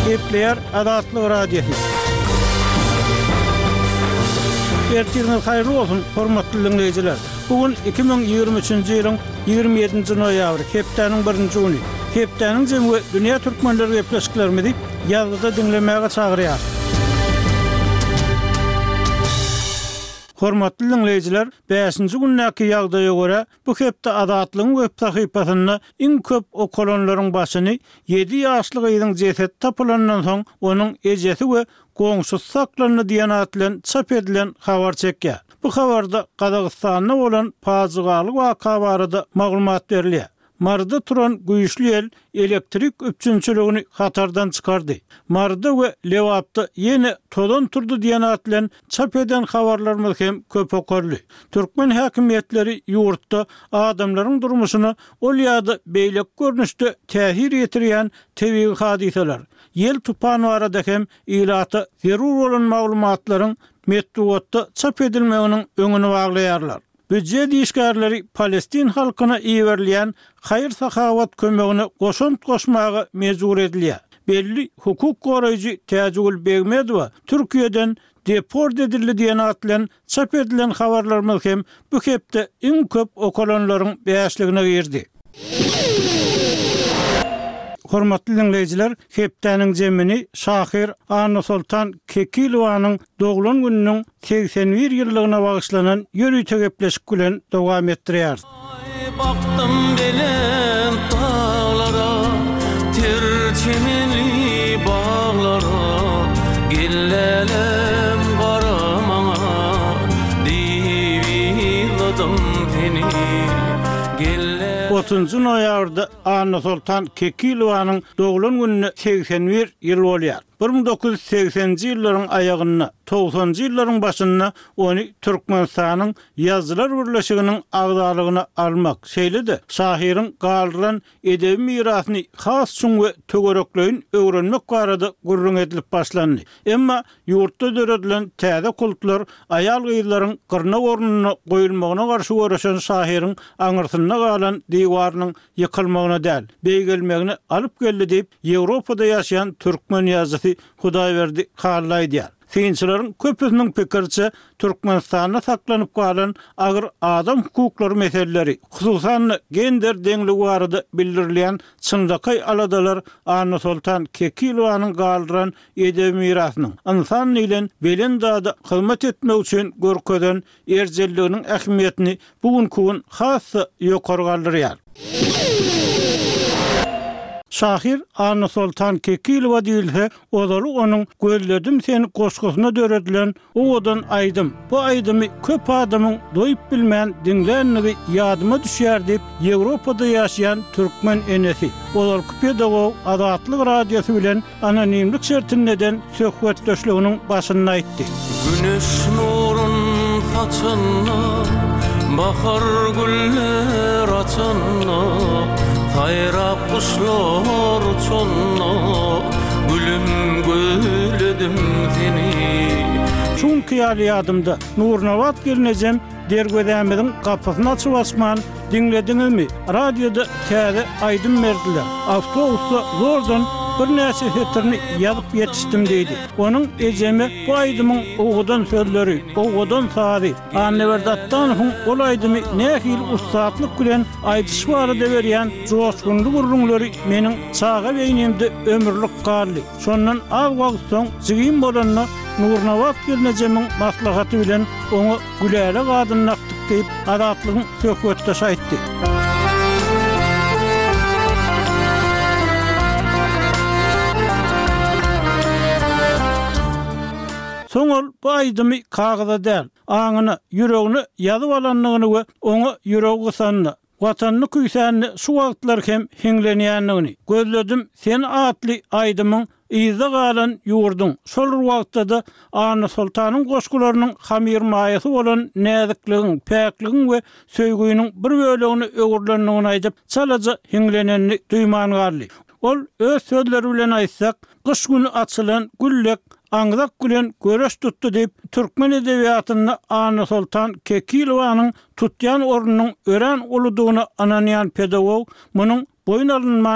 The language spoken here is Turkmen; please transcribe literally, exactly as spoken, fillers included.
Kepler Adatlyk radiosu. Ertiriniz hayırlı olsun, hormatly dinleyijiler. Bugün iki bin ýygrimi üçinji ýylyň ýygrimi ýedinji noýabry, hepdeniň birinji güni. Hepdeniň jemgy dünýä türkmenleri gepleşiklerimizi ýazgyda dinlemäge çagyrýar. Hormatly dinleyijiler, beşinji günnäki ýagdaýa görä bu hepde Adatlyň web sahypasyna iň köp okolonlaryň başyny ýedi ýaşlyk ýylyň jeset tapylandan soň onuň ejesi we goňşusy saklanyny diýen at bilen çap edilen habar çekýär. Bu habarda Gazagystanda bolan pazygaly waka barada maglumat berilýär. Marda turan güýçli el elektrik üpçünçiligini hatardan çykardy. Marda we Lewapda ýene todan turdy diýen at bilen çap eden habarlarymyz hem köp okurly. Türkmen häkimetleri ýurtda adamlaryň durmuşyna ol ýa-da beýlek görnüşde täsir ýetirýän tebii hadiseler, ýel tupany barada hem ilata zerur bolan maglumatlaryň metduatda çap edilmeginiň öňüni baglaýarlar. Büdjet işgärleri Palestin halkyna iýerilýän haýyr sahawat kömegini goşunt goşmagy mejbur edilýär. Belli hukuk goraýjy Täjgül Begmedow Türkiýeden deport edildi diýen at bilen çap edilen habarlarymyz hem bu hepde iň köp okolonlaryň beýäşligine girdi. Hormatly dinleyijiler, hepdeniň jemini Şahir Ana Sultan Kekilowanyň doglan gününiň seksen bir ýyllygyna bagyşlanan ýörüýte gepleşik bilen dowam etdirýär. Baktım belen dağlara, terçemeli bağlara, gellelem garamana, diýiladım seni. otuzunji noýabrda Ana Sultan Kekilowanyň doglan gününe seksen bir ýyl bolýar. bir bin dokuz yüz seksenji ýyllaryň aýagyna, togsanjy ýyllaryň başyna ony Türkmenistanyň ýazgylar birleşiginiň agdalygyna almak şeýledi. Şahiriň galyran edebi mirasyny has üçin we tögerekleýin öwrenmek barada gurrun edilip başlandy. Emma ýurtda döredilen täze kultlar aýal gyýlaryň gyrna ornuny goýulmagyna garşy görüşen şahiriň aňyrsyna galan diýwarynyň ýykylmagyna däl, beýgelmegini alyp geldi diýip Ýewropada ýaşaýan türkmen ýazgysy Hudaýberdi gallaýdýar. Synçylaryň köpüsiniň pikirçe Türkmenistanda saklanyp galan agyr adam hukuklary meseleleri, hususan gender deňligi barada bildirilýän çyndaky aladalar Ana Sultan Kekilowanyň galyran edebi mirasynyň insan bilen belen dada hyzmat etmek üçin görkezden erjelliginiň ähmiýetini bugünkü gün hasy ýokary galdyrýar. Şahir Ana Sultan Kekilowa diýilse, olaly onuň gözledim seni goşgusyna döredilen o odan aýdym. Bu aýdymy köp adamyň doýup bilmän dinlänligi ýadyma düşýär diýip Ýewropada ýaşaýan türkmen enesi, olaly pedagog Adatlyk radiosu bilen anonimlik şertinden söhbetdeşliginiň başyny aýtdy. Güneş nurun saçynda, bahar güller açynda, hayrap kuşlar uçanna, gülüm göyledim seni. Çünkü ýaly ýadymda Nurnawat gelnejem dergedämiň kapysyny açyp asman dinlediňizmi? Radioda täze aýdym berdiler. Awtobusda zordan bir näçe hetlerini ýazyp ýetişdim diýdi. Onuň ejemi bu aýdymyň oğudan sözleri, oğudan sady. Annewerdatdan ol aýdymy nähil ustatlyk bilen aýdyş barada berýän joşgunly gurrunlary meniň çaga beýnimde ömürlük galdy. Şondan az wagt soň jigim bolanyna Nurnawat gelnejemiň maslahaty bilen oňa güläle gadynlakdyk diýip Adatlygyň söhbetdeş aýtdy. Soňol bu aýdymy kagaza däl, aňyny, ýüregini ýazyp alanlygyny we oňa ýüregi gysanyny, watanyny küýsänini şu wagtlar hem hiňlenýänligini gözledim. Sen atly aýdymyň ýyza galan ýurdun. Şol wagtda da Ana Sultanyň goşgularynyň hamir maýasy bolan näzikligiň, päkligiň we söýgüýüniň bir bölegini öwürlendigini aýdyp çalaja hiňlenenini duýman garly. Ol öz sözleri bilen aýtsak, gyş güni açylan güllek Aňzak gülen göreş tuttu diýip türkmen edebiýatyny Ana Sultan Kekilowanyň tutýan ornunyň ören uludygyny ananýan pedagog munyň boyun alınman